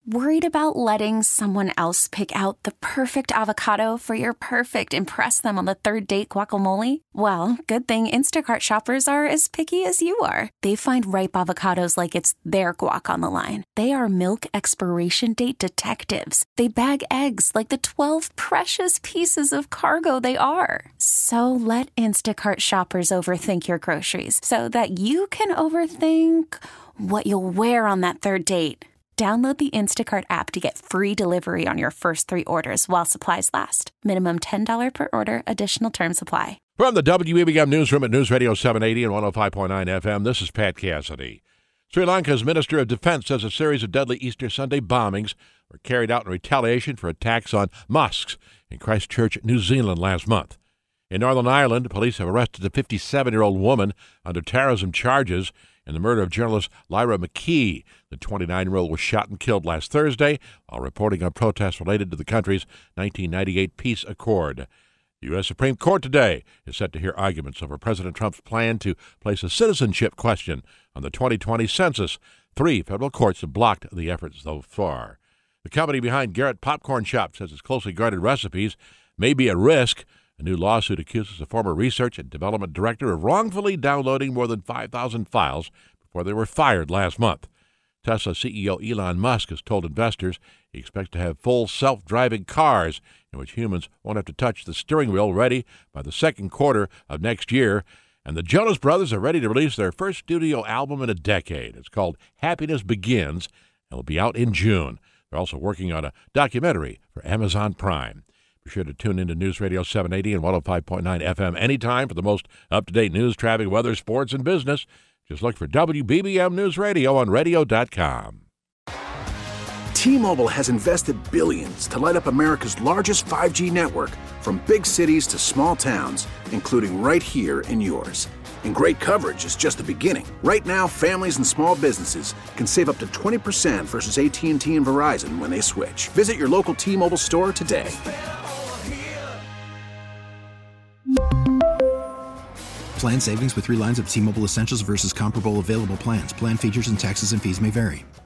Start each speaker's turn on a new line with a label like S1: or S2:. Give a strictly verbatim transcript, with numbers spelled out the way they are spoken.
S1: Worried about letting someone else pick out the perfect avocado for your perfect impress them on the third date guacamole? Well, good thing Instacart shoppers are as picky as you are. They find ripe avocados like it's their guac on the line. They are milk expiration date detectives. They bag eggs like the twelve precious pieces of cargo they are. So let Instacart shoppers overthink your groceries so that you can overthink what you'll wear on that third date. Download the Instacart app to get free delivery on your first three orders while supplies last. Minimum ten dollars per order. Additional terms apply.
S2: From the W E B M Newsroom at News Radio seven eighty and one oh five point nine F M, this is Pat Cassidy. Sri Lanka's Minister of Defense says a series of deadly Easter Sunday bombings were carried out in retaliation for attacks on mosques in Christchurch, New Zealand last month. In Northern Ireland, police have arrested a fifty-seven-year-old woman under terrorism charges in the murder of journalist Lyra McKee. The twenty-nine-year-old was shot and killed last Thursday while reporting on protests related to the country's nineteen ninety-eight peace accord. The U S Supreme Court today is set to hear arguments over President Trump's plan to place a citizenship question on the twenty twenty census. Three federal courts have blocked the efforts so far. The company behind Garrett Popcorn Shop says its closely guarded recipes may be at risk. A new lawsuit accuses a former research and development director of wrongfully downloading more than five thousand files before they were fired last month. Tesla C E O Elon Musk has told investors he expects to have full self-driving cars in which humans won't have to touch the steering wheel ready by the second quarter of next year. And the Jonas Brothers are ready to release their first studio album in a decade. It's called Happiness Begins and will be out in June. They're also working on a documentary for Amazon Prime. Be sure to tune into News Radio seven eighty and one oh five point nine F M anytime for the most up-to-date news, traffic, weather, sports, and business. Just look for W B B M News Radio on radio dot com.
S3: T-Mobile has invested billions to light up America's largest five G network, from big cities to small towns, including right here in yours. And great coverage is just the beginning. Right now, families and small businesses can save up to twenty percent versus A T and T and Verizon when they switch. Visit your local T-Mobile store today.
S4: Plan savings with three lines of T-Mobile Essentials versus comparable available plans. Plan features and taxes and fees may vary.